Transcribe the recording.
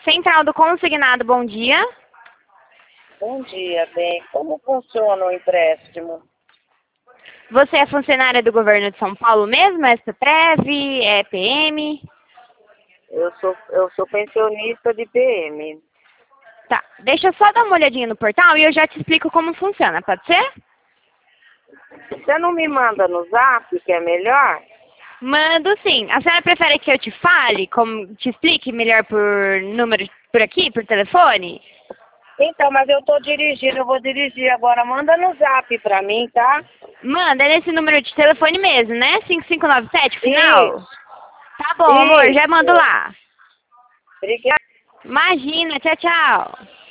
Central do Consignado, bom dia. Bom dia, bem. Como funciona o empréstimo? Você é funcionária do governo de São Paulo mesmo? É CPREV? É PM? Eu sou pensionista de PM. Tá, deixa eu só dar uma olhadinha no portal e eu já te explico como funciona, pode ser? Você não me manda no Zap, que é melhor? Mando sim. A senhora prefere que eu te fale, como te explique melhor por número, por aqui, por telefone? Então, mas eu tô dirigindo, eu vou dirigir agora. Manda no Zap pra mim, tá? Manda, é nesse número de telefone mesmo, né? 5597, final? Isso, Tá bom, amor, já mando isso. lá. Obrigada. Imagina, tchau, tchau.